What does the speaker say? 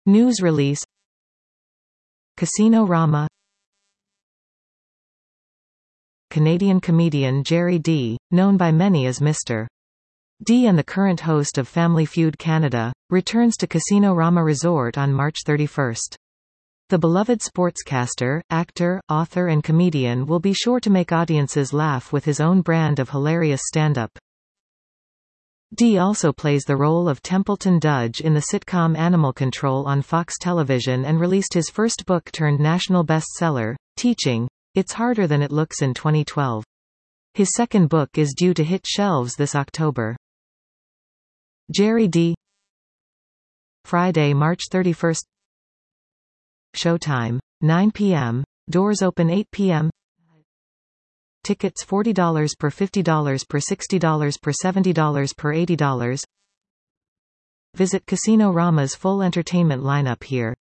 News release. Casino-Rama. Canadian comedian Jerry D., known by many as Mr. D and the current host of Family Feud Canada, returns to Casino-Rama Resort on March 31. The beloved sportscaster, actor, author and comedian will be sure to make audiences laugh with his own brand of hilarious stand-up. D also plays the role of Templeton Dudge in the sitcom Animal Control on Fox Television and released his first book-turned-national bestseller, Teaching, It's Harder Than It Looks in 2012. His second book is due to hit shelves this October. Jerry D. Friday, March 31. Showtime, 9 p.m. Doors open 8 p.m. Tickets $40 per $50 per $60 per $70 per $80. Visit Casino-Rama's full entertainment lineup here.